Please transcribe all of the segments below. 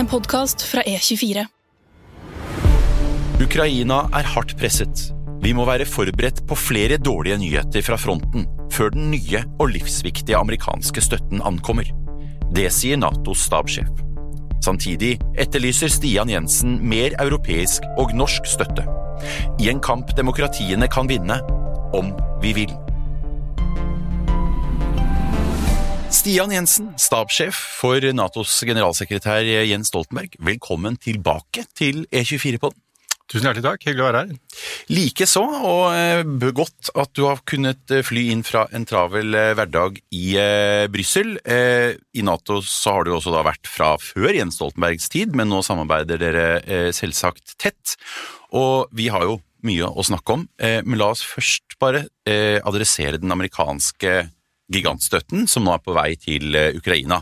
podcast fra E24. Ukraina hardt presset. Vi må være forberedt på flere dårlige nyheter fra fronten før den nye og livsviktige amerikanske støtten ankommer. Det sier NATOs stabssjef. Samtidig etterlyser Stian Jensen mer europeisk og norsk støtte. I en kamp demokratiene kan vinne, om vi vil. Stian Jensen, stabssjef for NATOs generalsekretær Jens Stoltenberg. Velkommen tilbake til E24-podden. Tusen hjertelig takk, hyggelig å være her. Likeså, og godt at du har kunnet fly inn fra en travel hverdag i Bryssel. I NATO så har du også da vært fra før Jens Stoltenbergs tid, men nå samarbeider dere selvsagt tett. Og vi har jo mye å snakke om, men la oss først bare adressere den amerikanske gigantstøtten som nå på vei til Ukraina.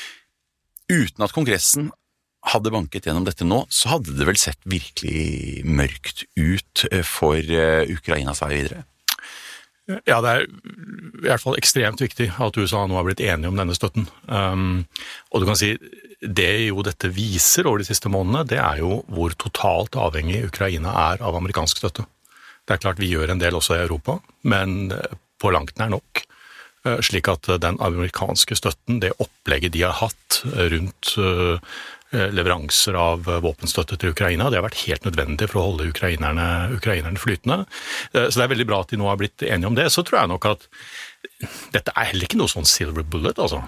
Uten at Kongressen hadde banket gjennom dette nå, så hadde det vel sett virkelig mørkt ut for Ukrainas vei videre. Ja, det i hvert fall ekstremt viktig at USA nå har blitt enige om denne støtten. Og du kan si, det jo dette viser over de siste månedene, det jo hvor totalt avhengig Ukraina av amerikansk støtte. Det klart vi gjør en del også i Europa, men på langt nær nok. Slik at den amerikanske støtten, det opplegget de har hatt rundt leveranser av våpenstøtte til Ukraina, det har vært helt nødvendig for å holde ukrainerne flytende. Så det veldig bra at de nå har blitt enige om det. Så tror jeg nok at dette heller ikke noe sånn silver bullet, altså.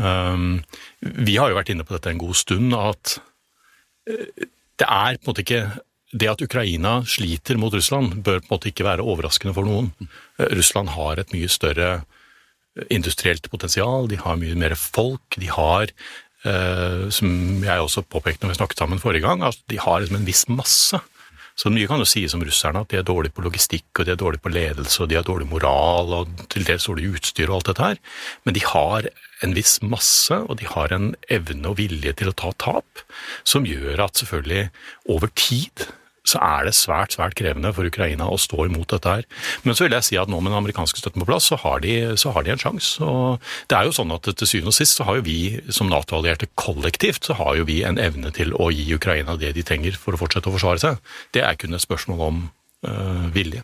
Vi har jo vært inne på dette en god stund, at det på en måte ikke det at Ukraina sliter mot Russland bør på en måte ikke være overraskende for noen. Russland har et mye større industrielt potensial, de har mye mer folk, de har, som jeg også påpekte når vi snakket sammen forrige gang, at de har liksom en viss masse. Så mye kan jo sies om russerne, at de dårlige på logistikk, og de dårlige på ledelse, og de har dårlig moral, og til dels dårlig utstyr og alt dette her. Men de har en viss masse, og de har en evne og vilje til å ta tap, som gjør at selvfølgelig over tid så det svært krevende for Ukraina å stå imot dette her. Men så vil jeg si at nå med den amerikanske støtten på plass, så har de en sjanse. Og det jo sånn at til syvende og sist, så har jo vi som NATO-allierte kollektivt, så har jo vi en evne til å gi Ukraina det de trenger for å fortsette å forsvare seg. Det kun et spørsmål om vilje.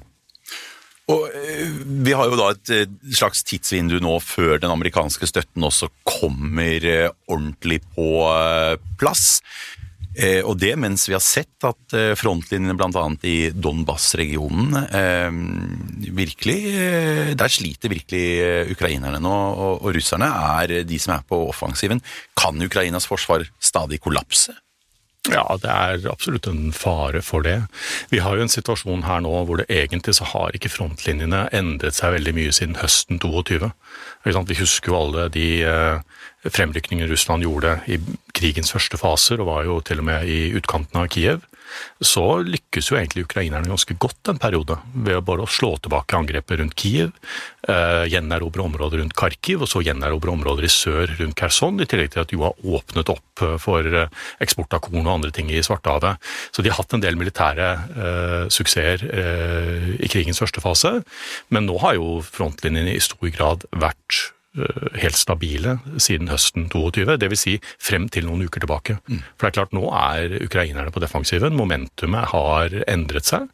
Og vi har jo da et slags tidsvindu nå før den amerikanske støtten også kommer ordentlig på plass. Og det mens vi har sett at frontlinjene blant annet i Donbass-regionen virkelig, der sliter virkelig ukrainerne nå, og russerne de som på offensiven. Kan Ukrainas forsvar stadig kollapse? Ja, det absolutt en fare for det. Vi har jo en situasjon her nå hvor det egentlig så har ikke frontlinjene endret seg veldig mye siden høsten 22. Vi husker jo alle de fremrykninger Russland gjorde i krigens første faser, og var jo til og med i utkanten av Kiev. Så lykkes jo egentlig ukrainerne ganske godt en periode, ved å bare slå tilbake angrepet rundt Kiev, gjenerobre områder rundt Kharkiv, og så gjenerobre områder i sør rundt Kherson, i tillegg til at de har åpnet opp for eksport av korn og andre ting i Svartehavet. Så de har hatt en del militære suksesser i krigens første fase, men nå har jo frontlinjene i stor grad vært helt stabile siden høsten 22, det vil si frem til noen uker tilbake. For det klart, nå ukrainerne på defensiven, momentumet har endret seg,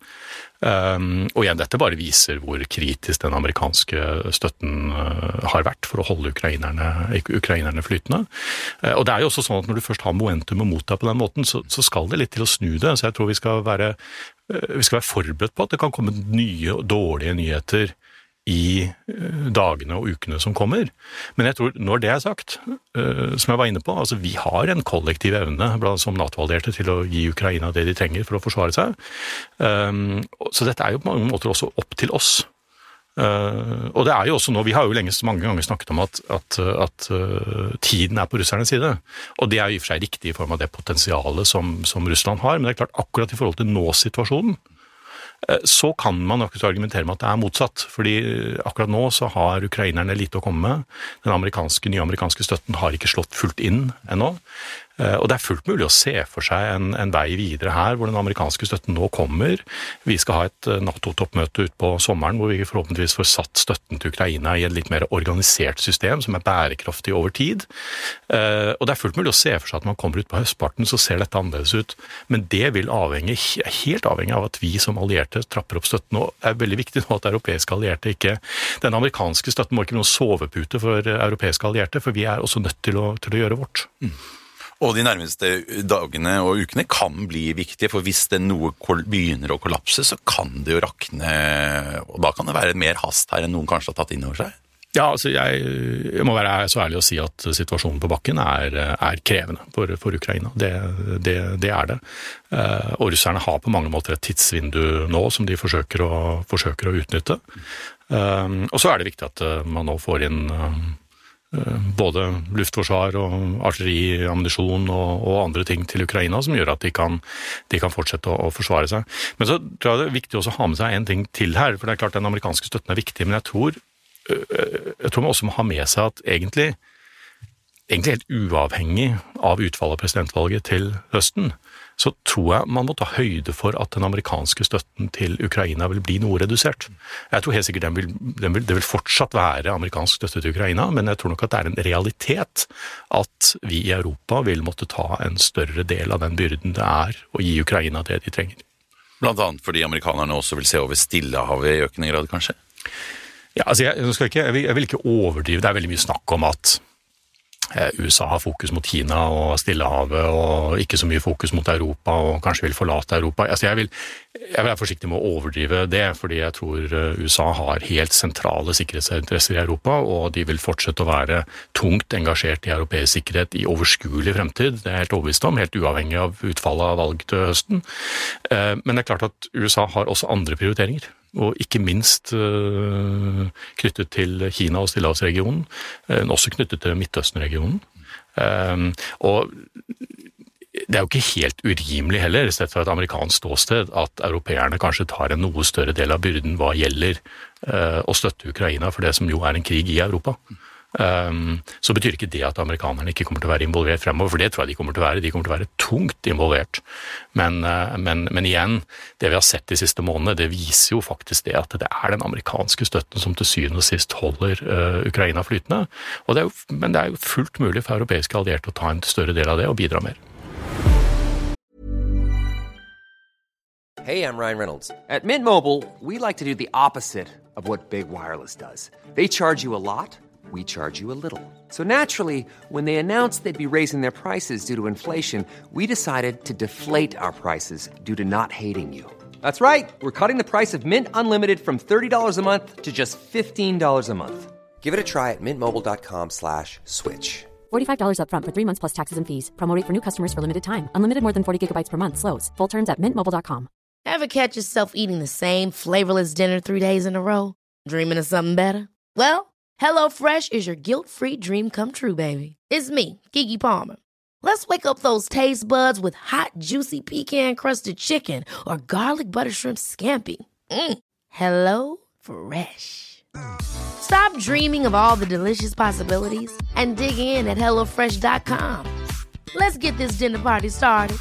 og igjen, dette bare viser hvor kritisk den amerikanske støtten har vært for å holde ukrainerne flytende. Og det jo også sånn at når du først har momentumet mot deg på den måten, så skal det litt til å snu det, så jeg tror vi skal være forberedt på at det kan komme nye og dårlige nyheter i dagene og ukene som kommer. Men jeg tror, når det sagt, som jeg var inne på, altså vi har en kollektiv evne som NATO-allierte til å gi Ukraina det de trenger for å forsvare seg. Så dette jo på mange måter også opp til oss. Og det jo også nå, vi har jo mange ganger snakket om at tiden på russernes side, og det jo i og for seg riktig i form av det potensialet som Russland har, men det klart akkurat i forhold til nå-situasjonen, så kan man nok argumentere med at det motsatt, fordi akkurat nå så har ukrainerne lite å komme med. Den nye amerikanske støtten har ikke slått fullt inn ennå. Og det fullt mulig å se for seg en vei videre her, hvor den amerikanske støtten nå kommer. Vi skal ha et NATO-toppmøte ut på sommeren, hvor vi forhåpentligvis får satt støtten til Ukraina i et litt mer organisert system, som bærekraftig over tid. Og det fullt mulig å se for seg at man kommer ut på høstparten, så ser dette annerledes ut. Men det vil helt avhengig av at vi som allierte trapper opp støtten. Og det veldig viktig nå at europeiske allierte ikke... Den amerikanske støtten må ikke noen sovepute for europeiske allierte, for vi også nødt til å gjøre vårt. Og de nærmeste dagene og ukene kan bli viktige, for hvis det noe begynner å kollapse, så kan det jo rakne, og da kan det være mer hast her enn noen kanskje har tatt inn over seg. Ja, altså jeg må være så ærlig å si at situasjonen på bakken er krevende for Ukraina. Det det. Og russerne har på mange måter et tidsvindu nå som de forsøker å utnytte. Og så det viktig at man nå får inn både luftforsvar og artilleri, ammunisjon og andre ting til Ukraina som gjør at de kan fortsette å forsvare seg. Men så tror jeg det viktig også å ha med seg en ting til her, for det klart den amerikanske støtten viktig, men jeg tror man også må ha med seg at egentlig helt uavhengig av utfallet av presidentvalget til høsten, så tror jeg man må ta høyde for at den amerikanske støtten til Ukraina vil bli noe redusert. Jeg tror helt sikkert det vil fortsatt være amerikansk støtte til Ukraina, men jeg tror nok at det en realitet at vi i Europa vil måtte ta en større del av den byrden det å gi Ukraina det de trenger. Blant annet fordi amerikanerne også vil se over Stillehavet i økende grad, kanskje? Ja, altså jeg vil ikke overdrive. Det veldig mye snakk om at USA har fokus mot Kina og Stillehavet, og ikke så mye fokus mot Europa, og kanskje vil forlate Europa. Altså jeg vil være forsiktig med å overdrive det, fordi jeg tror USA har helt sentrale sikkerhetsinteresser i Europa, og de vil fortsette å være tungt engasjert i europeisk sikkerhet i overskuelig fremtid. Det helt overbevist om, helt uavhengig av utfallet av valg til høsten. Men det klart at USA har også andre prioriteringer, og ikke minst knyttet til Kina og Stillehavsregionen, men også knyttet til Midtøsten-regionen. Og det jo ikke helt urimelig heller, sett fra et amerikansk ståsted, at europeerne kanskje tar en noe større del av byrden hva gjelder å støtte Ukraina for det som jo en krig i Europa. Så betyr ikke det at amerikanerne ikke kommer til å være involvert fremover, for det tror jeg de kommer til å være. De kommer til å være tungt involvert. Men igjen, det vi har sett de siste månedene, det viser jo faktisk det at det den amerikanske støtten som til syvende og sist holder Ukraina flytende. Men det jo fullt mulig for europeiske allierte å ta en større del av det og bidra mer. Hey, I'm Ryan Reynolds. At Mint Mobile, we like to do the opposite of what Big Wireless does. They charge you a lot. We charge you a little. So naturally, when they announced they'd be raising their prices due to inflation, we decided to deflate our prices due to not hating you. That's right. We're cutting the price of Mint Unlimited from $30 a month to just $15 a month. Give it a try at mintmobile.com/switch. $45 up front for 3 months plus taxes and fees. Promo rate for new customers for limited time. Unlimited more than 40 gigabytes per month. Slows full terms at mintmobile.com. Ever catch yourself eating the same flavorless dinner 3 days in a row? Dreaming of something better? Well, HelloFresh is your guilt-free dream come true, baby. It's me, Keke Palmer. Let's wake up those taste buds with hot, juicy pecan-crusted chicken or garlic butter shrimp scampi. Hello Fresh. Stop dreaming of all the delicious possibilities and dig in at HelloFresh.com. Let's get this dinner party started.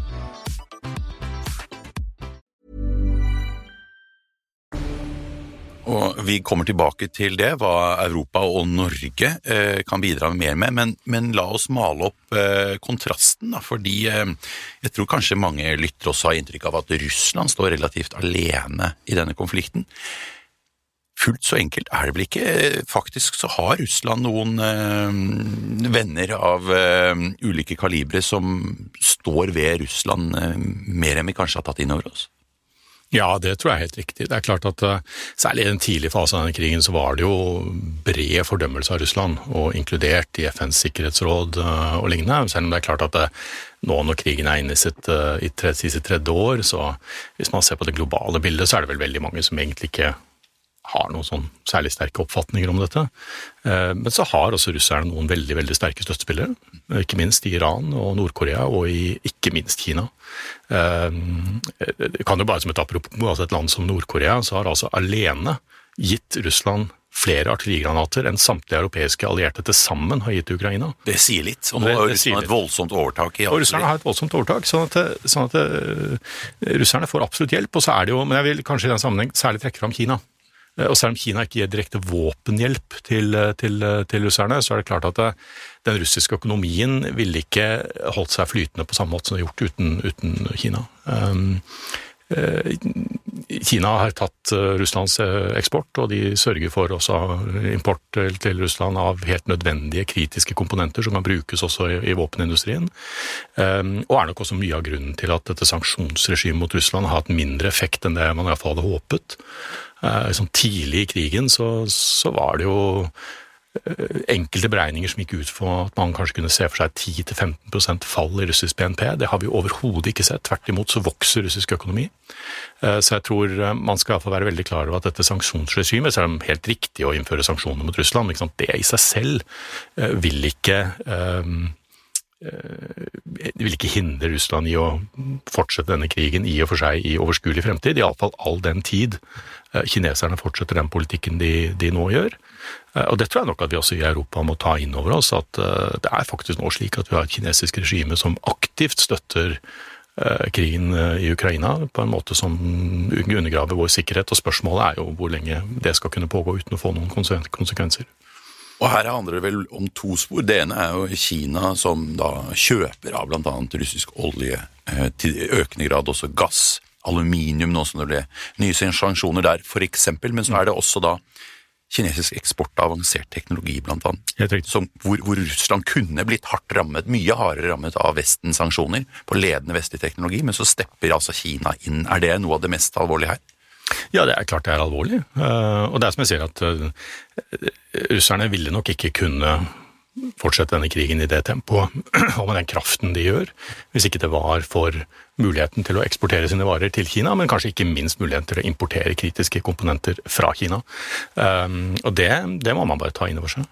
Og vi kommer tilbake til det, hva Europa og Norge kan bidra mer med, men la oss male opp kontrasten, da, fordi jeg tror kanskje mange lyttere også har inntrykk av at Russland står relativt alene i denne konflikten. Fullt så enkelt det vel ikke. Faktisk så har Russland noen venner av ulike kalibre som står ved Russland mer enn vi kanskje har tatt inn over oss. Ja, det tror jeg helt riktig. Det klart at særlig i den tidlige fasen av denne krigen så var det jo bred fordømmelse av Russland, og inkludert i FNs sikkerhetsråd og lignende. Selv om det klart at nå når krigen inne i sitt tredje år, så hvis man ser på det globale bildet, så det vel veldig mange som egentlig ikke har noen sånn særlig sterke oppfatninger om dette. Men så har også russerne noen veldig, veldig sterke støttespillere, ikke minst i Iran og Nord-Korea, og i ikke minst Kina. Det kan jo bare som et apropos, altså et land som Nord-Korea, så har altså alene gitt Russland flere artillerigranater enn samtlige europeiske allierte til sammen har gitt til Ukraina. Det sier litt, og nå har Russland et voldsomt overtak i og russerne har et voldsomt overtak, sånn at russerne får absolutt hjelp, og så det jo, men jeg vil kanskje i den sammenheng særlig trekke fram Kina. Og selv om Kina ikke gir direkte våpenhjelp til russerne, så det klart at den russiske økonomien ville ikke holdt seg flytende på samme måte som det har gjort uten Kina. Kina har tatt Russlands eksport, og de sørger for også import til Russland av helt nødvendige kritiske komponenter som kan brukes også i våpenindustrien. Og nok også mye av grunnen til at dette sanksjonsregimet mot Russland har hatt mindre effekt enn det man i hvert fall hadde håpet. Sånn tidlig i krigen så var det jo enkelte beregninger som gikk ut for at man kanskje kunne se for seg 10-15% fall i russisk BNP. Det har vi overhodet ikke sett. Tvert imot så vokser russisk økonomi. Så jeg tror man skal i hvert fall være veldig klar over at dette sanksjonsregimet, så det helt riktig å innføre sanksjoner mot Russland, men det i seg selv vil ikke hindre Russland i å fortsette denne krigen i og for seg i overskuelig fremtid, i alle fall all den tid kineserne fortsetter den politikken de nå gjør. Og det tror jeg nok at vi også i Europa må ta inn over oss, at det faktisk nå slik at vi har et kinesisk regime som aktivt støtter krigen i Ukraina på en måte som undergraver vår sikkerhet, og spørsmålet jo hvor lenge det skal kunne pågå uten å få noen konsekvenser. Og her handler det vel om to spor. Det ene jo Kina som da kjøper av blant annet russisk olje, til økende grad også gass, aluminium, nå som det ble nye sanksjoner der for eksempel, men så det også da kinesisk eksport av avansert teknologi blant annet, hvor Russland kunne blitt hardt rammet, mye hardere rammet av Vestens sanksjoner på ledende vestlig teknologi, men så stepper altså Kina inn. Det noe av det mest alvorlige her? Ja, det klart det alvorlig, og det som jeg sier at russerne ville nok ikke kunne fortsette denne krigen i det tempoet og med den kraften de gjør, hvis ikke det var for muligheten til å eksportere sine varer til Kina, men kanskje ikke minst muligheten til å importere kritiske komponenter fra Kina. Og det må man bare ta inn over seg.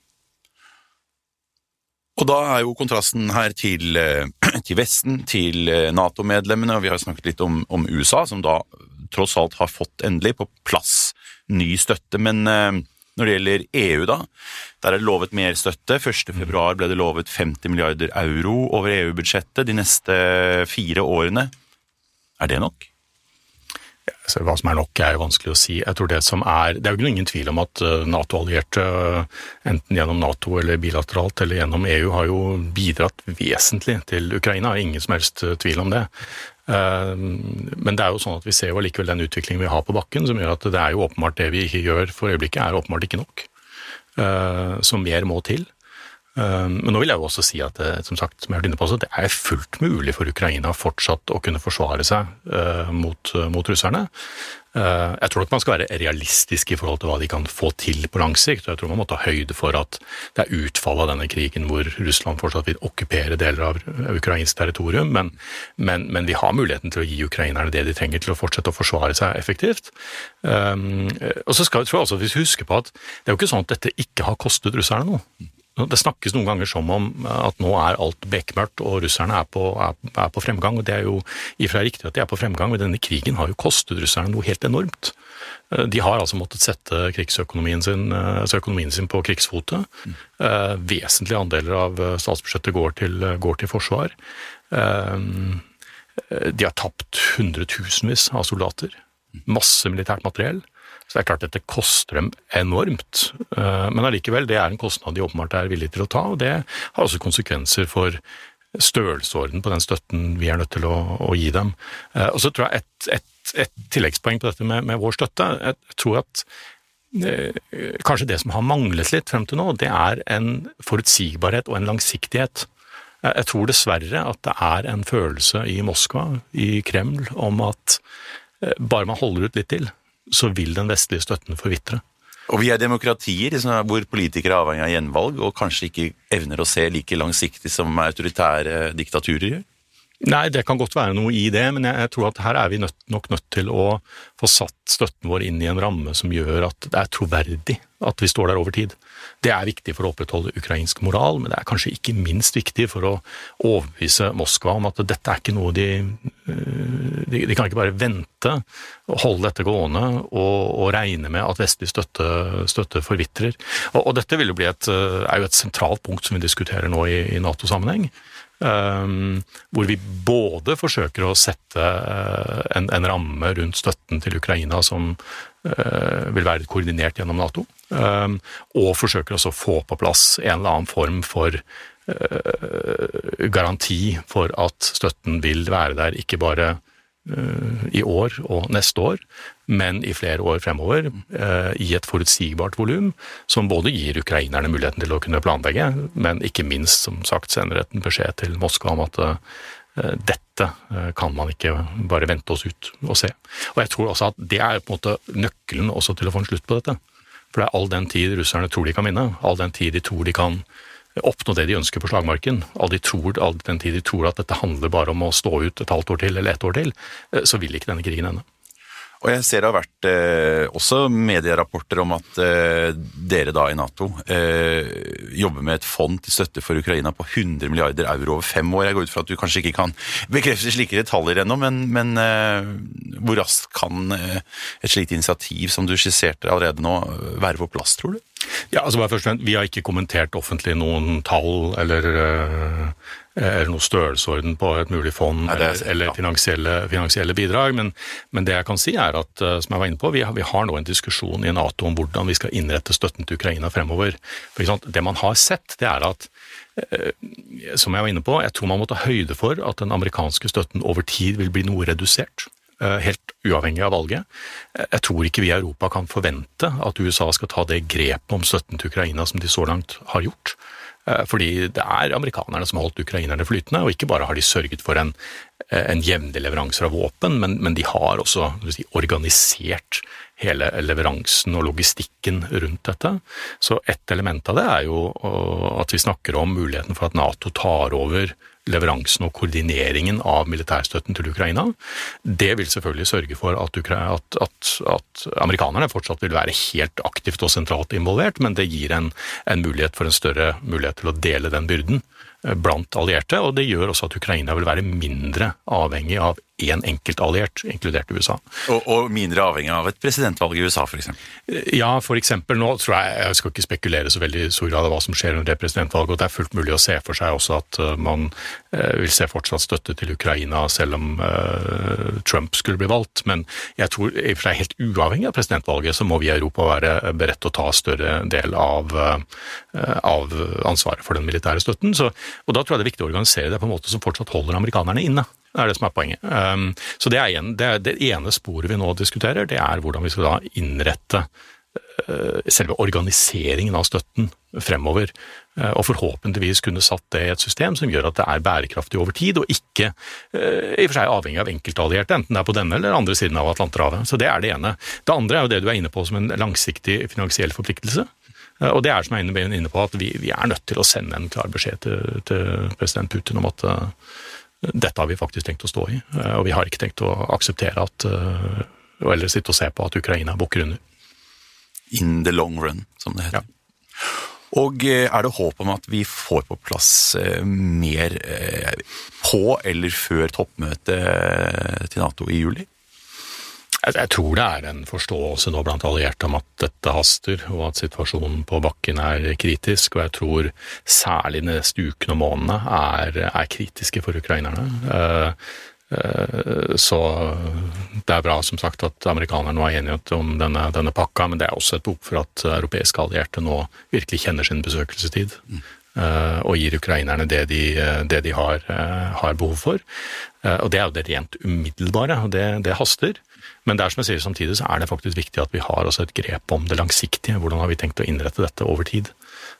Og da jo kontrasten her til Vesten, til NATO-medlemmene, og vi har snakket litt om USA, som da tross alt har fått endelig på plass ny støtte, men når det gjelder EU da, der det lovet mer støtte. 1. februar ble det lovet 50 milliarder euro over EU-budsjettet de neste 4 årene. Det nok? Ja, så hva som nok jo vanskelig å si. Jeg tror det som det jo ingen tvil om at NATO-allierte, enten gjennom NATO eller bilateralt eller gjennom EU, har jo bidratt vesentlig til Ukraina. Ingen som helst tvil om det. Men det jo sånn at vi ser jo likevel den utviklingen vi har på bakken, som gjør at det jo åpenbart det vi ikke gjør for øyeblikket åpenbart ikke nok. Så mer må til. Men nå vil jeg jo også si at, som sagt, som jeg har vært inne på, så det fullt mulig for Ukraina fortsatt å kunne forsvare seg mot russerne. Jeg tror nok man skal være realistisk i forhold til hva de kan få til på lang sikt, og jeg tror man må ta høyde for at det utfall av denne krigen hvor Russland fortsatt vil okkupere deler av ukrainsk territorium, men vi har muligheten til å gi ukrainerne det de trenger til å fortsette å forsvare seg effektivt. Og så tror jeg også, hvis vi husker på at det jo ikke sånn at dette ikke har kostet russerne noe. Det snakkes noen ganger som om at nå alt bekmørkt, og russerne på fremgang, og det jo i og for seg riktig at de på fremgang, men denne krigen har jo kostet russerne noe helt enormt. De har altså måttet sette økonomien sin på krigsfote. Vesentlige andeler av statsbudsjettet går til forsvar. De har tapt hundretusenvis av soldater. Masse militært materiell. Så det klart at dette koster dem enormt, men allikevel, det en kostnad de åpenbart villige til å ta, og det har også konsekvenser for størrelsesorden på den støtten vi nødt til å gi dem. Og så tror jeg et tilleggspoeng på dette med vår støtte, jeg tror at kanskje det som har manglet litt frem til nå, det en forutsigbarhet og en langsiktighet. Jeg tror dessverre at det en følelse i Moskva, i Kreml, om at bare man holder ut litt til, så vil den vestlige støtten forvitre. Og vi demokratier hvor politikere avhengig av gjenvalg, og kanskje ikke evner å se like langsiktig som autoritære diktaturer gjør? Nei, det kan godt være noe i det, men jeg tror at her vi nok nødt til å få satt støtten vår inn i en ramme som gjør at det troverdig at vi står der over tid. Det viktig for å opprettholde ukrainsk moral, men det kanskje ikke minst viktig for å overbevise Moskva om at dette ikke noe de kan ikke bare vente og holde dette gående og regne med at vestlig støtte forvitrer. Og dette vil jo bli jo et sentralt punkt som vi diskuterer nå i NATO-sammenheng. Hvor vi både forsøker å sette en ramme rundt støtten til Ukraina som vil være koordinert gjennom NATO, og forsøker også å få på plass en eller annen form for garanti for at støtten vil være der ikke bare i år og neste år, men i flere år fremover i et forutsigbart volum, som både gir ukrainerne muligheten til å kunne planlegge, men ikke minst, som sagt, sender en beskjed til Moskva om at dette kan man ikke bare vente oss ut og se. Og jeg tror også at det på en måte nøkkelen også til å få en slutt på dette. For det all den tid russerne tror de kan vinne, all den tid de tror de kan oppnå det de ønsker på slagmarken, all den tid de tror at dette handler bare om å stå ut et halvt år til eller ett år til, så vil ikke denne krigen ende. Og jeg ser det har vært også medierapporter om at dere da i NATO jobber med et fond til støtte for Ukraina på 100 milliarder euro over 5 år. Jeg går ut fra at du kanskje ikke kan bekrefte slike detaljer ennå, men hvor raskt kan et slikt initiativ som du skisserte allerede nå være på plass, tror du? Ja, altså bare først og fremst, vi har ikke kommentert offentlig noen tall eller noe størrelsesorden på et mulig fond eller finansielle bidrag, men det jeg kan si at, som jeg var inne på, vi har nå en diskusjon i NATO om hvordan vi skal innrette støtten til Ukraina fremover. For eksempel, det man har sett, det at, som jeg var inne på, jeg tror man må ta høyde for at den amerikanske støtten over tid vil bli noe redusert. Helt uavhengig av valget. Jeg tror ikke vi i Europa kan forvente at USA skal ta det grepet om støtten til Ukraina som de så langt har gjort. Fordi det amerikanerne som har holdt ukrainerne flytende, og ikke bare har de sørget for en jevnlig leveranser av våpen, men de har også organisert hele leveransen og logistikken rundt dette. Så et element av det jo at vi snakker om muligheten for at NATO tar over leveransen og koordineringen av militærstøtten til Ukraina. Det vil selvfølgelig sørge for at amerikanerne fortsatt vil være helt aktivt og sentralt involvert, men det gir en mulighet for en større mulighet til å dele den byrden blant allierte, og det gjør også at Ukraina vil være mindre avhengig av en enkelt alliert, inkludert USA. Og mindre avhengig av et presidentvalg i USA, for eksempel? Ja, for eksempel. Nå tror jeg skal ikke spekulere så veldig stor grad av hva som skjer under det presidentvalget, og det fullt mulig å se for seg også at man vil se fortsatt støtte til Ukraina, selv om Trump skulle bli valgt. Men jeg tror i og for seg helt uavhengig av presidentvalget, så må vi i Europa være beredt til å ta større del av ansvaret for den militære støtten. Og da tror jeg det viktig å organisere det på en måte som fortsatt holder amerikanerne inne. Det det som poenget. Så det det ene sporet vi nå diskuterer, det hvordan vi skal da innrette selve organiseringen av støtten fremover, og forhåpentligvis kunne satt det i et system som gjør at det bærekraftig over tid, og ikke i og for seg avhengig av enkeltallierte, enten det på denne eller andre siden av Atlanterhavet. Så det det ene. Det andre jo det du inne på som en langsiktig finansiell forpliktelse. Og det som jeg inne på, at vi nødt til å sende en klar beskjed til president Putin om at dette har vi faktisk tenkt å stå i, og vi har ikke tenkt å akseptere eller sitte og se på at Ukraina bukker under. In the long run, som det heter. Ja. Og det håp om at vi får på plass mer på eller før toppmøtet til NATO i juli? Jeg tror det en forståelse nå blant allierte om at dette haster, og at situasjonen på bakken kritisk, og jeg tror særlig de neste ukene og månedene kritiske for ukrainerne. Så det bra som sagt at amerikanerne nå enighet om denne pakka, men det også et behov for at europeiske allierte nå virkelig kjenner sin besøkelsestid. Og gir ukrainerne det de har behov for. Og det jo det rent umiddelbare, og det haster. Men som jeg sier samtidig, så det faktisk viktig at vi har også et grep om det langsiktige. Hvordan har vi tenkt å innrette dette over tid?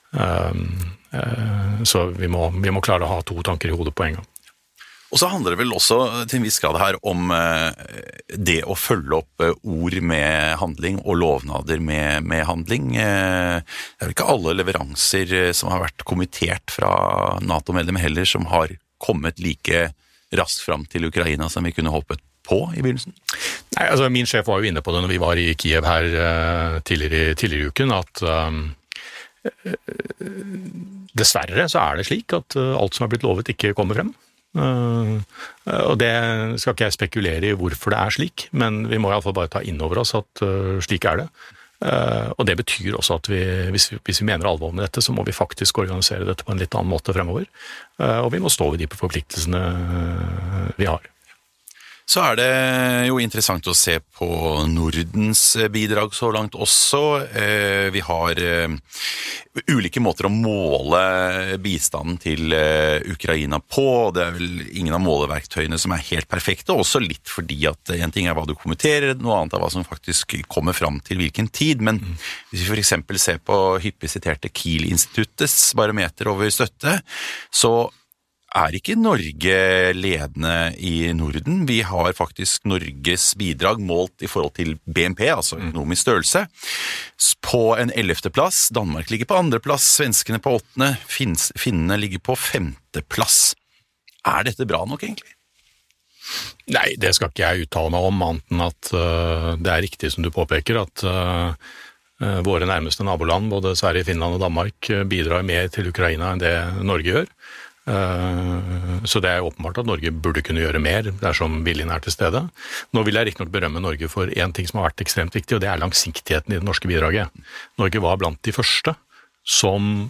Så vi må klare å ha to tanker i hodet på en gang. Og så handler det vel også til en viss grad her om det å følge opp ord med handling og lovnader med handling. Det vel ikke alle leveranser som har vært kommittert fra NATO-medlemmer heller som har kommet like raskt fram til Ukraina som vi kunne håpet på i begynnelsen? Nei, altså min sjef var jo inne på det når vi var i Kiev her tidligere i uken, at Dessverre så det slik at alt som blitt lovet ikke kommer frem. Og det skal ikke jeg spekulere i hvorfor det slik, men vi må I alle fall bare ta inn over oss at slik det. Og det betyr også at hvis vi mener alvor med dette, så må vi faktisk organisere dette på en litt annen måte fremover. Og vi må stå ved de forpliktelsene vi har. Så det jo interessant å se på Nordens bidrag så langt også. Vi har ulike måter å måle bistanden til Ukraina på. Det vel ingen av måleverktøyene som helt perfekte, også litt fordi at en ting hva du kommenterer, noe annet hva som faktisk kommer fram til hvilken tid. Men hvis vi for eksempel ser på hyppig siterte Kiel-instituttets barometer over støtte, så ikke Norge ledende I Norden. Vi har faktisk Norges bidrag målt I forhold til BNP, altså økonomisk størrelse, på en 11. plass. Danmark ligger på 2. plass, svenskene på 8., finnene ligger på 5. plass. Dette bra nok egentlig? Nei, det skal ikke jeg uttale meg om, annet enn at det riktig som du påpeker, at våre nærmeste naboland, både Sverige, Finland og Danmark, bidrar mer til Ukraina enn det Norge gjør. Så det åpenbart at Norge burde kunne gjøre mer dersom viljen til stede. Nå vil jeg riktignok berømme Norge for en ting som har vært ekstremt viktig, og det langsiktigheten I det norske bidraget. Norge var blant de første som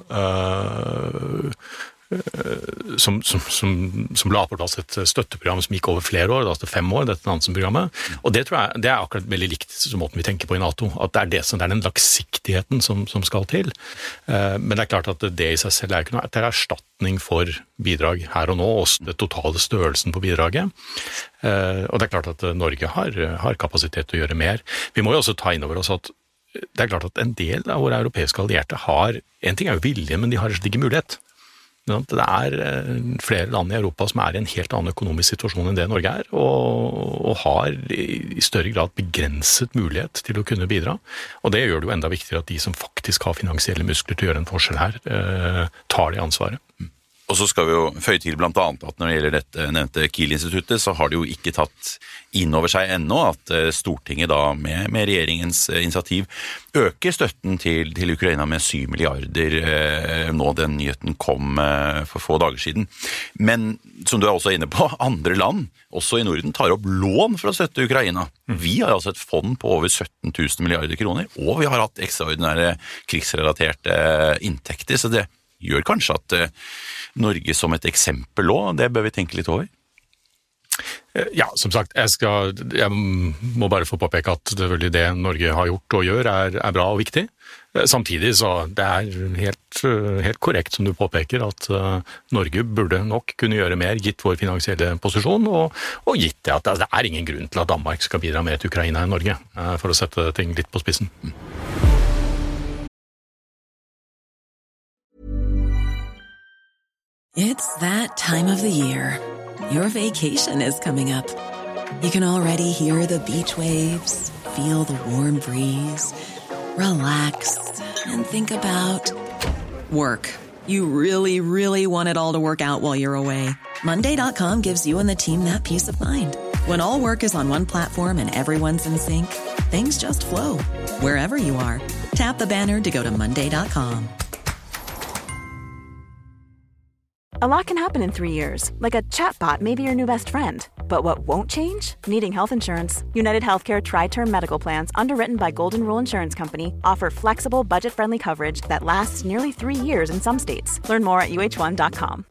la på plass et støtteprogram som gikk over flere år, altså 5 år, dette Nansen-programmet. Og det tror jeg det akkurat veldig likt som måten vi tenker på I NATO, at det det som den langsiktigheten som skal til. Men det klart at det I seg selv ikke noe, at det erstatning for bidrag her og nå, og det totale størrelsen på bidraget. Og det klart at Norge har kapasitet til å gjøre mer. Vi må jo også ta inn over oss at det klart at en del av våre europeiske allierte har, en ting jo vilje, men de har ikke mulighet. Det flere land I Europa som I en helt annen økonomisk situasjon enn det Norge og har I større grad begrenset mulighet til å kunne bidra. Og det gjør det jo enda viktigere at de som faktisk har finansielle muskler til å gjøre en forskjell her, tar det ansvaret. Og så skal vi jo føye til blant annet at når det gjelder dette nevnte Kiel-instituttet, så har det jo ikke tatt inn over seg ennå at Stortinget da med regjeringens initiativ øker støtten til Ukraina med 7 milliarder nå den nyheten kom for få dager siden. Men som du også inne på, andre land, også I Norden, tar opp lån for å støtte Ukraina. Vi har altså et fond på over 17 000 milliarder kroner, og vi har hatt ekstraordinære krigsrelaterte inntekter, så det gjør kanskje at Norge som et eksempel også, det bør vi tenke litt over. Ja, som sagt, jeg må bare få påpeke at det Norge har gjort og gjør bra og viktig. Samtidig så det helt korrekt som du påpeker at Norge burde nok kunne gjøre mer gitt vår finansielle posisjon og gitt det at det ingen grunn til at Danmark skal bidra mer til Ukraina enn Norge, for å sette ting litt på spissen. It's that time of the year. Your vacation is coming up. You can already hear the beach waves, feel the warm breeze, relax, and think about work. You really, really want it all to work out while you're away. Monday.com gives you and the team that peace of mind. When all work is on one platform and everyone's in sync, things just flow. Wherever you are, tap the banner to go to Monday.com. A lot can happen in 3 years, like a chatbot may be your new best friend. But what won't change? Needing health insurance. United Healthcare Tri-Term Medical Plans, underwritten by Golden Rule Insurance Company, offer flexible, budget-friendly coverage that lasts nearly 3 years in some states. Learn more at uh1.com.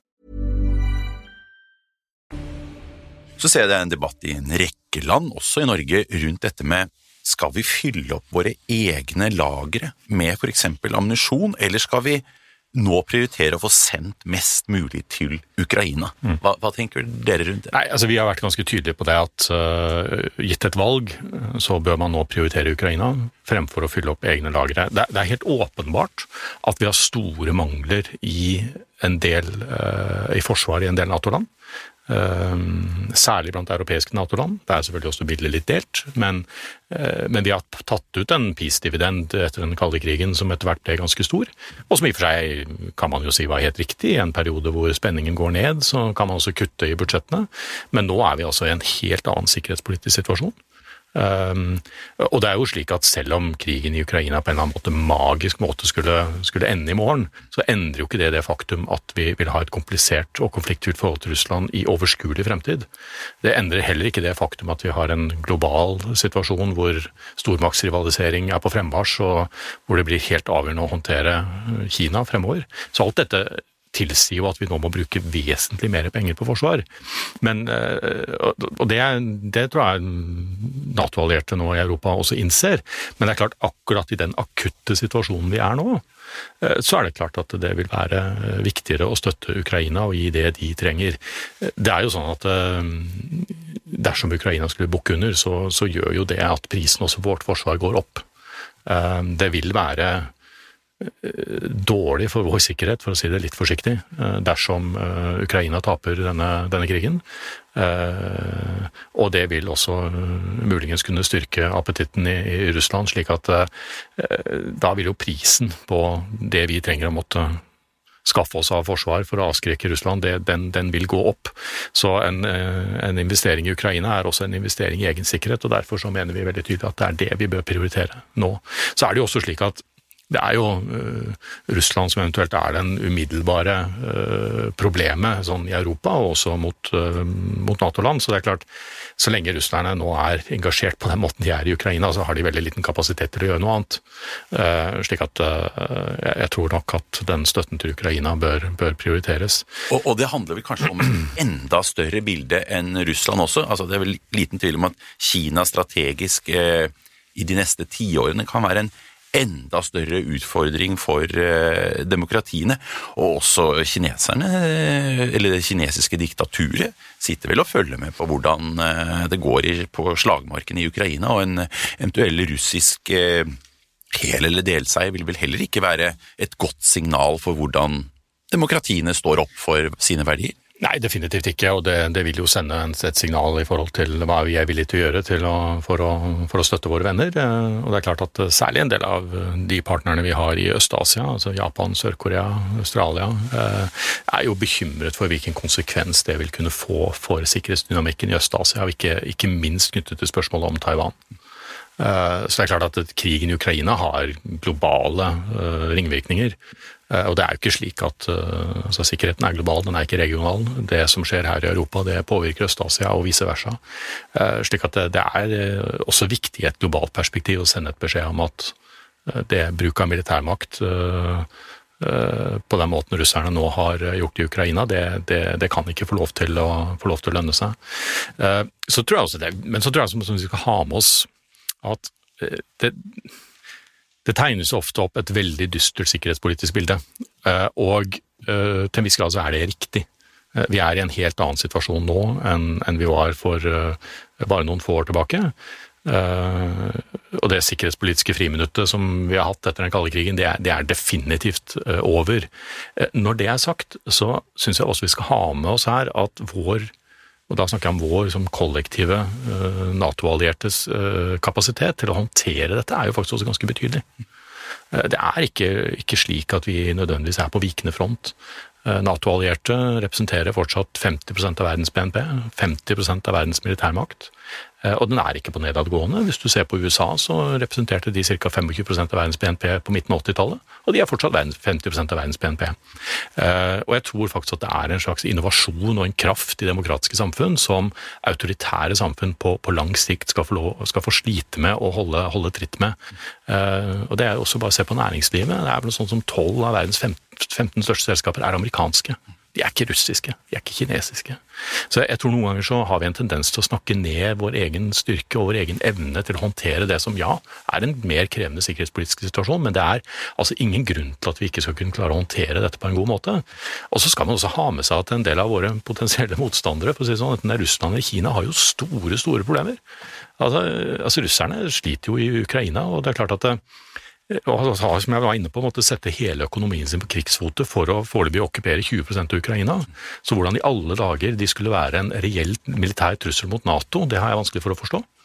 Så ser jeg en debatt I en rekke land, også I Norge, rundt dette med skal vi fylle opp våre egne lagre med for eksempel ammunisjon, eller skal vi nå prioritere å få sendt mest mulig til Ukraina. Hva tenker dere rundt det? Nei, altså vi har vært ganske tydelige på det at gitt et valg, så bør man nå prioritere Ukraina fremfor å fylle opp egne lagre. Det helt åpenbart at vi har store mangler I en del I forsvaret I en del NATO-land. Særlig blant europeiske NATO-land. Det selvfølgelig også bildet litt delt, men vi har tatt ut en peace-dividend etter den kalde krigen som etter hvert ganske stor, og som I og for seg kan man jo si var helt riktig. I en periode hvor spenningen går ned, så kan man også kutte I budsjettene, men nå vi altså I en helt annen sikkerhetspolitisk situasjon. Og det jo slik at selv om krigen I Ukraina på en eller annen magisk måte skulle ende I morgen, så endrer jo ikke det faktum at vi vil ha et komplisert og konfliktfylt forhold til Russland I overskuelig fremtid. Det endrer heller ikke det faktum at vi har en global situasjon hvor stormaktsrivalisering på fremmarsj, og hvor det blir helt avgjørende å håndtere Kina fremover. Så alt dette tilsier jo at vi nå må bruke vesentlig mer penger på forsvar. Men, og det tror jeg NATO-allierte nå I Europa også innser. Men det klart, akkurat I den akutte situasjonen vi nå, så det klart at det vil være viktigere å støtte Ukraina og gi det de trenger. Det jo sånn at dersom Ukraina skulle bukke under, så gjør jo det at prisen også på vårt forsvar går opp. Det vil være dårlig for vår sikkerhet, for å si det litt forsiktig, dersom Ukraina taper denne krigen. Og det vil også muligens kunne styrke appetitten I Russland, slik at da vil jo prisen på det vi trenger å måtte skaffe oss av forsvar for å avskrekke Russland, den vil gå opp. Så en investering I Ukraina også en investering I egen sikkerhet, og derfor så mener vi veldig tydelig at det det vi bør prioritere nå. Så det jo også slik at det jo Russland som eventuelt den umiddelbare problemet sånn I Europa, og også mot NATO-land, så det klart, så lenge russerne nå engasjert på den måten de I Ukraina, så har de veldig liten kapasitet til å gjøre noe annet. Slik at jeg tror nok at den støtten til Ukraina bør prioriteres. Og det handler vel kanskje om et enda større bilde enn Russland også. Altså det vel liten tvil om at Kina strategisk I de neste 10 årene kan være en enda større utfordring for demokratiene, og også kineserne, eller det kinesiske diktaturet, sitter vel og følger med på hvordan det går på slagmarken I Ukraina, og en eventuell russisk hel- eller delseier vil vel heller ikke være et godt signal for hvordan demokratiene står opp for sine verdier. Nei, definitivt ikke, og det vil jo sende et signal I forhold til hva vi villige til å gjøre for å støtte våre venner, og det klart at særlig en del av de partnerne vi har I Øst-Asia, altså Japan, Sør-Korea, Australia, jo bekymret for hvilken konsekvens det vil kunne få for sikkerhetsdynamikken I Øst-Asia, og ikke minst knyttet til spørsmålet om Taiwan. Så det klart at krigen I Ukraina har globale ringvirkninger, og det jo ikke slik at altså sikkerheten global, den ikke regional. Det som skjer her I Europa, det påvirker Øst-Asia og vice versa. Slik at det også viktig I et globalt perspektiv å sende et beskjed om at det bruk av militærmakt på den måten russerne nå har gjort I Ukraina, det kan ikke få lov til å lønne seg. Så tror jeg også det, men så tror jeg som vi skal ha med oss at det tegnes ofte opp et veldig dystert sikkerhetspolitisk bilde, og til en viss grad så det riktig. Vi I en helt annen situasjon nå enn vi var for bare noen få år tilbake, og det sikkerhetspolitiske friminuttet som vi har hatt etter den kalde krigen, det definitivt over. Når det sagt, så synes jeg også vi skal ha med oss her at og da snakker jeg om vår som kollektive NATO-alliertes kapasitet til å håndtere dette jo faktisk også ganske betydelig. Det ikke slik at vi nødvendigvis på vikende front. NATO-allierte representerer fortsatt 50% av verdens BNP, 50% av verdens militærmakt, og den ikke på nedadgående. Hvis du ser på USA, så representerte de ca. 25% av verdens BNP på midten av 80-tallet, og de fortsatt 50% av verdens BNP. Og jeg tror faktisk at det en slags innovasjon og en kraft I demokratiske samfunn som autoritære samfunn på lang sikt skal få slite med og holde tritt med. Og det også bare å se på næringslivet. Det vel sånn som 12 av verdens 15 største selskaper amerikanske. De ikke russiske, de ikke kinesiske. Så jeg tror noen ganger så har vi en tendens til å snakke ned vår egen styrke og vår egen evne til å håndtere det som en mer krevende sikkerhetspolitisk situasjon, men det altså ingen grunn til at vi ikke skal kunne klare å håndtere dette på en god måte. Og så skal man også ha med seg at en del av våre potensielle motstandere, for å si det sånn, enten Russland eller Kina, har jo store problemer. Altså russerne sliter jo I Ukraina, og det klart at og som jeg var inne på, måtte sette hele økonomien sin på krigsfote for å foreløpig okkupere 20% av Ukraina. Så hvordan I alle dager de skulle være en reell militær trussel mot NATO, det har jeg vanskelig for å forstå.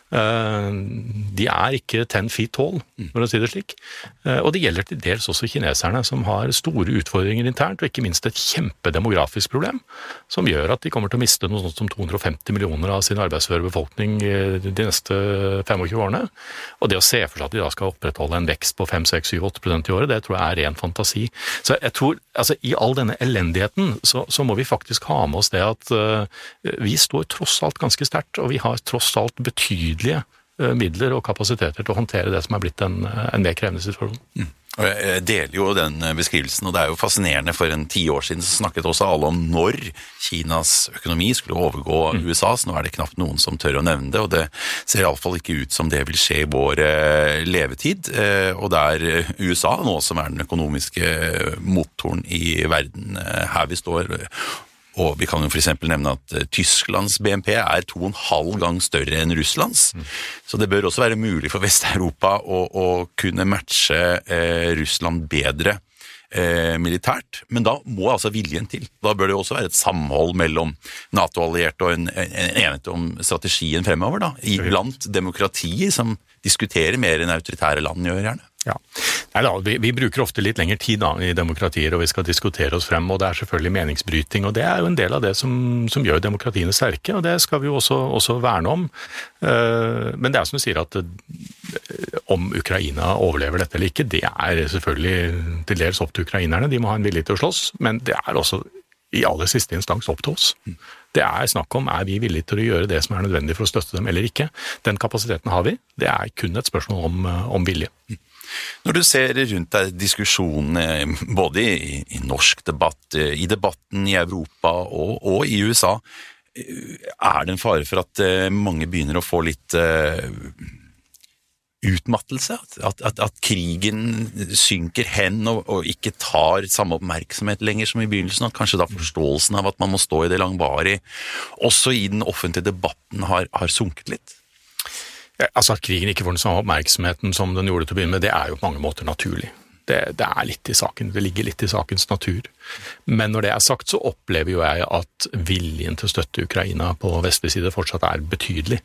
De ikke 10 feet tall, for å si det slik. Og det gjelder til dels også kineserne, som har store utfordringer internt, og ikke minst et kjempedemografisk problem, som gjør at de kommer til å miste noe sånt som 250 millioner av sin arbeidsføre befolkning de neste 25 årene. Og det å se for seg at de da skal opprettholde en vekst på 5, 6, 7, 8% i året, det tror jeg ren fantasi. Så jeg tror, altså i all denne elendigheten, så må vi faktisk ha med oss det at vi står tross alt ganske sterkt, og vi har tross alt betydelige midler og kapasiteter til å håndtere det som blitt en mer krevende situasjon. Og jeg deler jo den beskrivelsen, og det jo fascinerende. For 10 år siden så snakket også alle om når Kinas økonomi skulle overgå USAs. Nå det knapt noen som tør å nevne det, og det ser i alle fall ikke ut som det vil skje i vår levetid. Og det USA nå som den økonomiske motoren i verden her vi står. Og vi kan jo for eksempel nevne at Tysklands BNP 2,5 ganger større enn Russlands. Så det bør også være mulig for Vest-Europa å kunne matche Russland bedre militært. Men da må altså viljen til. Da bør det også være et samhold mellom NATO-allierte og en enighet om strategien fremover da, blant demokratier som diskuterer mer enn autoritære land gjør gjerne. Ja. Nei da, vi bruker ofte litt lengre tid da, i demokratier, og vi skal diskutere oss frem, og det selvfølgelig meningsbryting, og det jo en del av det som gjør demokratiene sterke, og det skal vi jo også verne om. Men det som du sier at om Ukraina overlever dette eller ikke, det selvfølgelig til dels opp til ukrainerne, de må ha en vilje til å slåss, men det også i aller siste instans opp til oss. Det snakk om, vi villige til å gjøre det som nødvendig for å støtte dem eller ikke. Den kapasiteten har vi, det kun et spørsmål om vilje. Når du ser rundt deg diskusjonen både i norsk debatt, i debatten i Europa og i USA, det en fare for at mange begynner å få litt utmattelse? At krigen synker hen og ikke tar samme oppmerksomhet lenger som i begynnelsen, at kanskje da forståelsen av at man må stå i det langvarig, også i den offentlige debatten har sunket litt? Altså at krigen ikke får den samme oppmerksomheten som den gjorde til å begynne med, det jo på mange måter naturlig. Det litt i saken, det ligger litt i sakens natur. Men når det sagt, så opplever jo jeg at viljen til å støtte Ukraina på vestlig side fortsatt betydelig.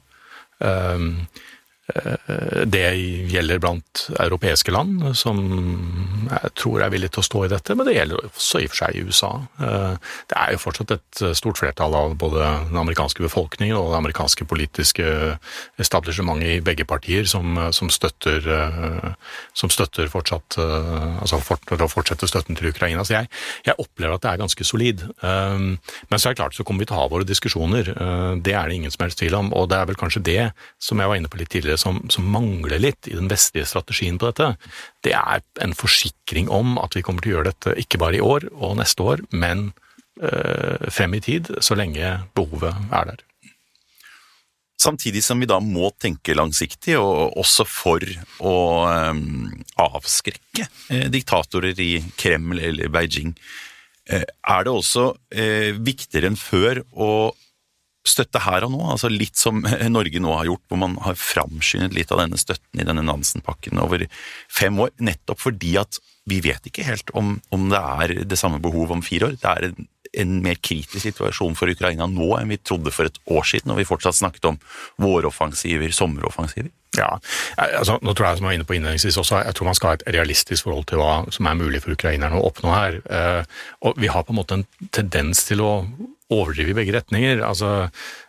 Det gjelder blant europeiske land, som jeg tror villig til å stå i dette, men det gjelder også i og for seg i USA. Det jo fortsatt et stort flertall av både den amerikanske befolkningen og det amerikanske politiske establishementet i begge partier som støtter fortsatt, altså for å fortsette støtten til Ukraina. Så jeg opplever at det ganske solid. Men så klart så kommer vi til å ha våre diskusjoner. Det det ingen som helst tvil om, og det vel kanskje det som jeg var inne på litt tidligere, som mangler litt i den vestlige strategien på dette. Det en forsikring om at vi kommer til å gjøre dette ikke bare i år og neste år, men frem i tid, så lenge behovet der. Samtidig som vi da må tenke langsiktig, og også for å avskrekke diktatorer i Kreml eller Beijing, det også viktigere enn før å støtte her og nå, altså litt som Norge nå har gjort, hvor man har framskyndet litt av denne støtten i denne Nansen-pakken over 5 år, nettopp fordi at vi vet ikke helt om det det samme behov om 4 år. Det en mer kritisk situasjon for Ukraina nå enn vi trodde for et år siden, og vi fortsatt snakket om våroffensiver, sommeroffensiver. Ja, altså nå tror jeg som jeg var inne på innledningsvis også, jeg tror man skal ha et realistisk forhold til hva som mulig for ukrainerne å oppnå her. Og vi har på en måte en tendens til å overdrive i begge retninger. Altså,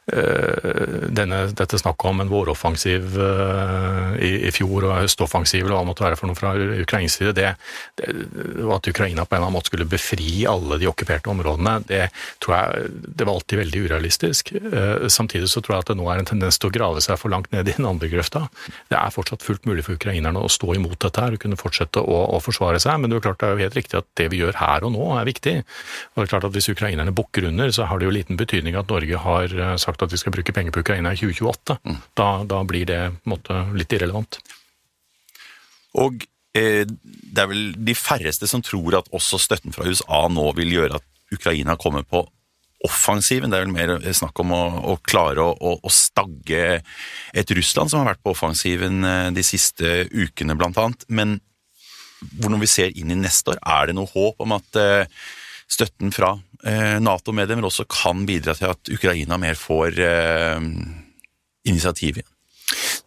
dette snakket om en våroffensiv i fjor og høstoffensiv, eller hva det måtte være for noe fra Ukrains side, det at Ukraina på en eller annen måte skulle befri alle de okkuperte områdene, det tror jeg det var alltid veldig urealistisk. Samtidig så tror jeg at det nå en tendens til å grave seg for langt ned i den andre grøfta. Det fortsatt fullt mulig for ukrainerne å stå imot dette her og kunne fortsette å forsvare seg, men det klart det jo helt riktig at det vi gjør her og nå viktig. Og det klart at hvis ukrainerne bukker under, så har det jo liten betydning at Norge har sagt at vi skal bruke penger på Ukraina i 2028. Da blir det på en måte litt irrelevant. Og det vel de færreste som tror at også støtten fra USA nå vil gjøre at Ukraina kommer på offensiven. Det vel mer snakk om å klare å stagge et Russland som har vært på offensiven de siste ukene blant annet. Men når vi ser inn i neste år, det noe håp om at støtten fra NATO-medlemmer også kan bidra til at Ukraina mer får initiativ igjen?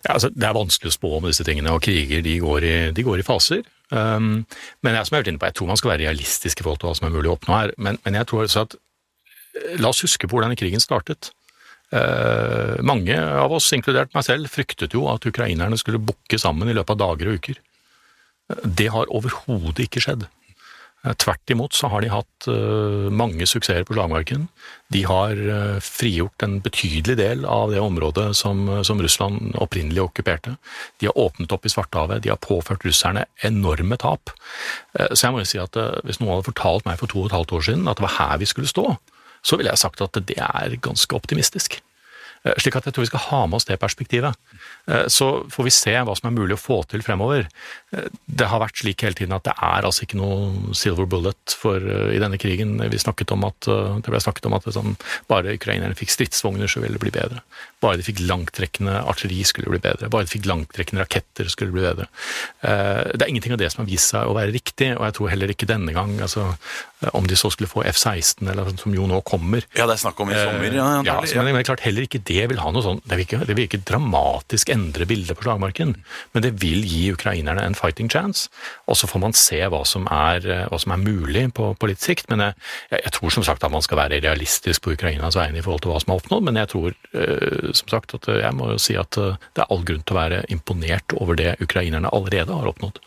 Ja, altså, det vanskelig å spå om disse tingene, og kriger de går i faser. Men som jeg har vært inne på, jeg tror man skal være realistisk i forhold til hva som mulig å oppnå her. Men jeg tror også at la oss huske på hvordan krigen startet. Mange av oss, inkludert meg selv, fryktet jo at ukrainerne skulle bukke sammen i løpet av dager og uker. Det har overhodet ikke skjedd. Tvert imot så har de hatt mange suksesser på slagmarken. De har frigjort en betydelig del av det området som Russland opprinnelig okkuperte. De har åpnet opp i Svartehavet, de har påført russerne enorme tap. Så jeg må jo si at hvis noen hadde fortalt meg for 2,5 år siden at det var her vi skulle stå, så ville jeg sagt at det ganske optimistisk. Slik at jeg tror vi skal ha med oss det perspektivet. Så får vi se hva som mulig å få til fremover. Det har vært slik hele tiden at det altså ikke noe silver bullet i denne krigen. Det ble snakket om at sånn, bare ukrainerne fikk stridsvogner så ville det bli bedre. Bare de fikk langtrekkende artilleri skulle det bli bedre. Bare de fikk langtrekkende raketter skulle det bli bedre. Det ingenting av det som har vist seg å være riktig, og jeg tror heller ikke denne gang, altså, om de så skulle få F-16, eller som jo nå kommer. Ja, det snakk om i sommer. Ja, men det klart heller ikke det vil ha noe sånn, det vil ikke dramatisk endre bildet på slagmarken, men det vil gi ukrainerne en fighting chance, og så får man se hva som er mulig på litt sikt, men jeg tror som sagt at man skal være realistisk på Ukrainas vegne i forhold til hva som er oppnådd, men jeg tror som sagt at jeg må jo si at det all grunn til å være imponert over det ukrainerne allerede har oppnådd.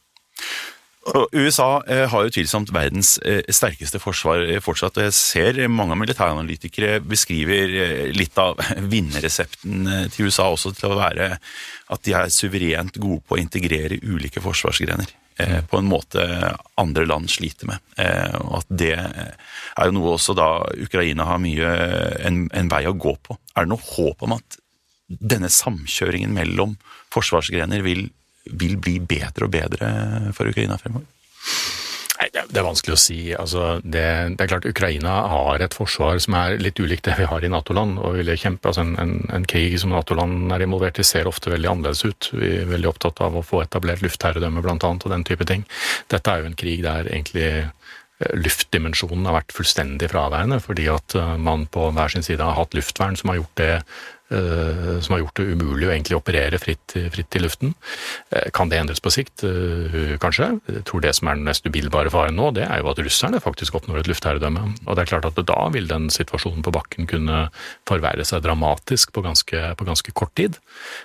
USA har jo tvilsomt verdens sterkeste forsvar fortsatt. Jeg ser mange militæranalytikere beskriver litt av vinnerresepten til USA også til å være at de suverent gode på å integrere ulike forsvarsgrener på en måte andre land sliter med. Og at det jo noe også da Ukraina har mye en vei å gå på. Det noe håp om at denne samkjøringen mellom forsvarsgrener vil bli bedre og bedre for Ukraina fremover? Nei, det vanskelig å si. Altså, det klart Ukraina har et forsvar som litt ulikt det vi har i NATO-land, og vil kjempe. Altså, en krig som NATO-land involvert i ser ofte veldig annerledes ut. Vi veldig opptatt av å få etablert luftherredømme blant annet, og den type ting. Dette jo en krig der egentlig luftdimensjonen har vært fullstendig fraværende, fordi at man på hver sin side har hatt luftvern som har gjort det umulig å egentlig operere fritt i luften. Kan det endres på sikt? Kanskje. Jeg tror det som den mest ubilbare faren nå, det jo at russerne faktisk oppnår et luftherredømme. Og det klart at da vil den situasjonen på bakken kunne forverre seg dramatisk på ganske kort tid.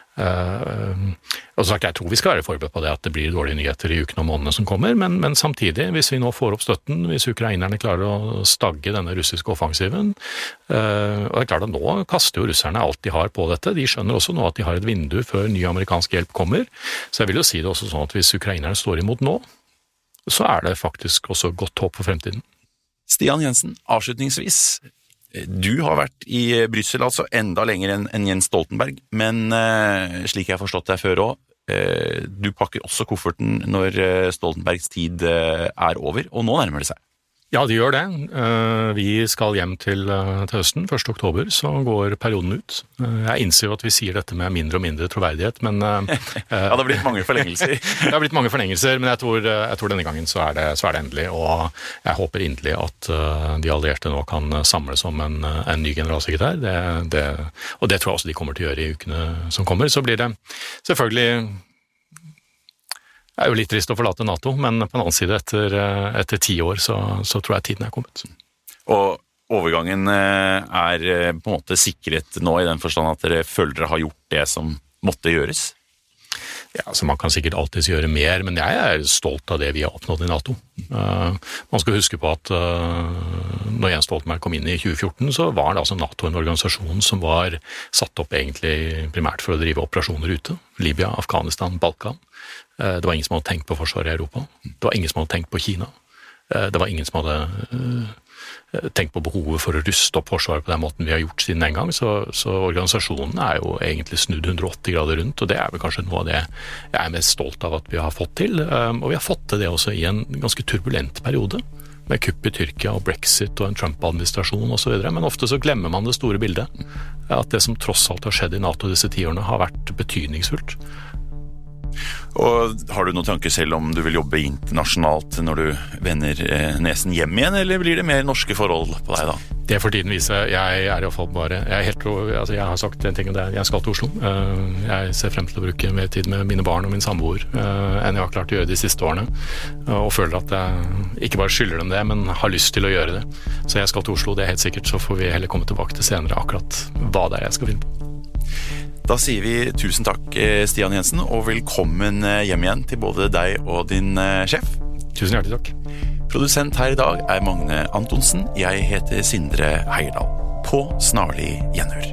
Og så sagt, jeg tror vi skal være forberedt på det at det blir dårlige nyheter i ukene og månedene som kommer, men samtidig, hvis vi nå får opp støtten, hvis ukrainerne klarer å stagge denne russiske offensiven, og det klart at nå kaster jo russerne alt de har på dette, de skjønner også nå at de har et vindu før ny amerikansk hjelp kommer, så jeg vil jo si det også sånn at hvis ukrainerne står imot nå, så det faktisk også godt håp for fremtiden. Stian Jensen, avslutningsvis, du har vært i Bryssel altså enda lenger enn Jens Stoltenberg, men slik jeg har forstått deg før også, du pakker også kofferten når Stoltenbergs tid over, og nå nærmer det seg. Ja, de gjør det. Vi skal hjem til høsten, 1. oktober, så går perioden ut. Jeg innser jo at vi sier dette med mindre og mindre troverdighet, men ja, det har blitt mange forlengelser. Det har blitt mange forlengelser, men jeg tror denne gangen så det endelig, og jeg håper inderlig at de allierte nå kan samles om en ny generalsekretær, og det tror jeg også de kommer til å gjøre i ukene som kommer. Så blir det selvfølgelig jo litt trist å forlate NATO, men på en annen side etter 10 år så tror jeg tiden kommet. Og overgangen på en måte sikret nå i den forstand at dere føler dere har gjort det som måtte gjøres? Ja, så man kan sikkert alltid gjøre mer, men jeg stolt av det vi har oppnådd i NATO. Man skal huske på at når Jens Stoltenberg kom inn i 2014, så var det altså NATO en organisasjon som var satt opp egentlig primært for å drive operasjoner ute. Libya, Afghanistan, Balkan. Det var ingen som hadde tenkt på forsvaret i Europa. Det var ingen som hadde tenkt på Kina. Det var ingen som hadde tenkt på behovet for å ruste opp forsvaret på den måten vi har gjort siden den gang, så organisasjonen jo egentlig snudd 180 grader rundt, og det vel kanskje noe av det jeg mest stolt av at vi har fått til, og vi har fått til det også i en ganske turbulent periode, med kupp i Tyrkia og Brexit og en Trump-administrasjon og så videre, men ofte så glemmer man det store bildet, at det som tross alt har skjedd i NATO disse 10 årene har vært betydningsfullt. Og har du noen tanker selv om du vil jobbe internasjonalt når du vender nesen hjem igjen, eller blir det mer norske forhold på deg da? Det får tiden vise. Jeg er i hvert fall bare, jeg har sagt en ting, og det er jeg skal til Oslo. Jeg ser frem til å bruke mer tid med mine barn og min samboer enn jeg har klart å gjøre de siste årene, og føler at jeg ikke bare skylder dem det, men har lyst til å gjøre det. Så jeg skal til Oslo, det er helt sikkert, så får vi heller komme tilbake til senere akkurat hva det er jeg skal finne på. Da sier vi tusen takk, Stian Jensen, og velkommen hjem igjen til både deg og din sjef. Tusen hjertelig takk. Produsent her i dag er Magne Antonsen. Jeg heter Sindre Heierdal. På snarlig gjenhør.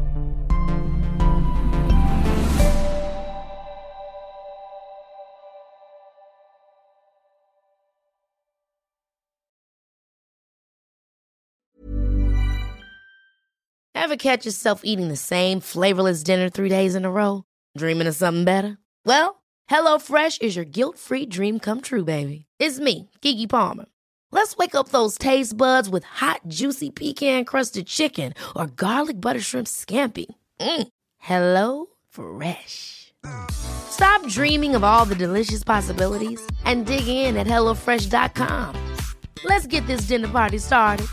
Ever catch yourself eating the same flavorless dinner 3 days in a row? Dreaming of something better? Well, HelloFresh is your guilt-free dream come true, baby. It's me, Keke Palmer. Let's wake up those taste buds with hot, juicy pecan-crusted chicken or garlic butter shrimp scampi. Hello Fresh. Stop dreaming of all the delicious possibilities and dig in at HelloFresh.com. Let's get this dinner party started.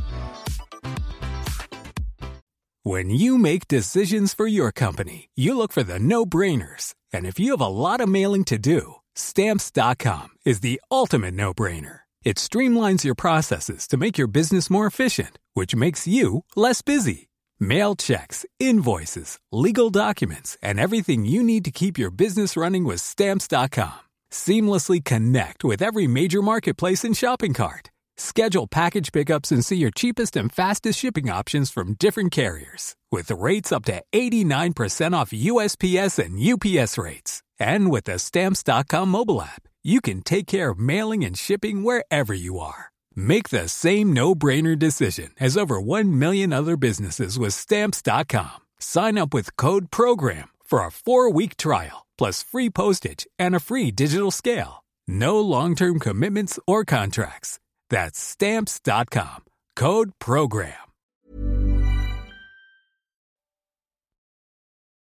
When you make decisions for your company, you look for the no-brainers. And if you have a lot of mailing to do, Stamps.com is the ultimate no-brainer. It streamlines your processes to make your business more efficient, which makes you less busy. Mail checks, invoices, legal documents, and everything you need to keep your business running with Stamps.com. Seamlessly connect with every major marketplace and shopping cart. Schedule package pickups and see your cheapest and fastest shipping options from different carriers. With rates up to 89% off USPS and UPS rates. And with the Stamps.com mobile app, you can take care of mailing and shipping wherever you are. Make the same no-brainer decision as over 1 million other businesses with Stamps.com. Sign up with code PROGRAM for a 4-week trial, plus free postage and a free digital scale. No long-term commitments or contracts. That's Stamps.com. Code PROGRAM.